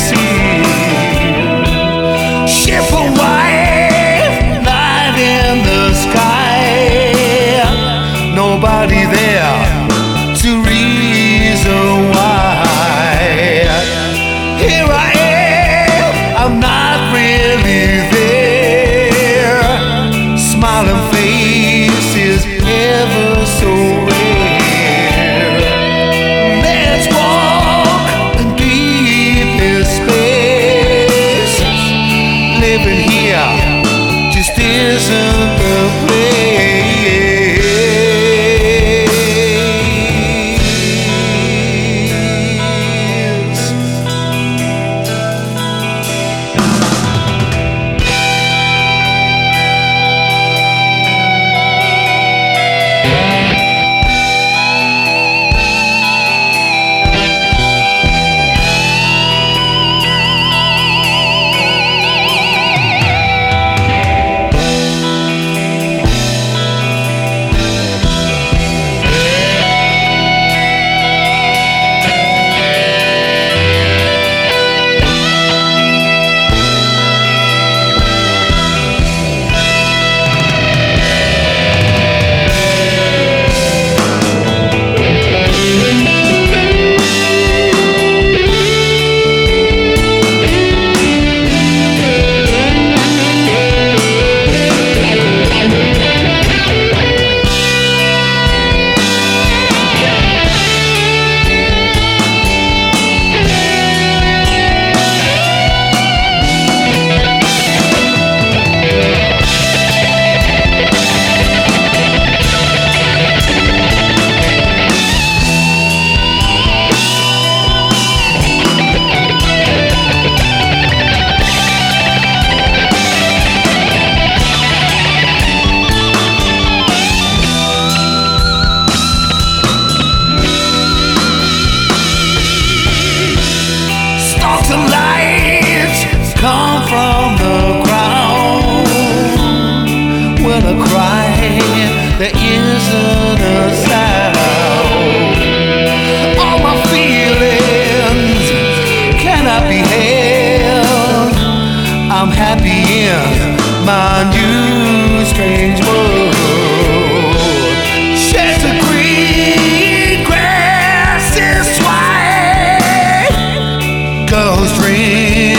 sea. Ship away, light in the sky. Nobody there to reason why. Here I am, I'm not really there. Smiling faces ever so rare. Let's walk in deepest space. Living here just isn't the place. Stalks of light come from the ground. When I cry, there isn't a sound. All my feelings cannot be held. I'm happy in my new strange world. Shades of green, grass is white. Girls dream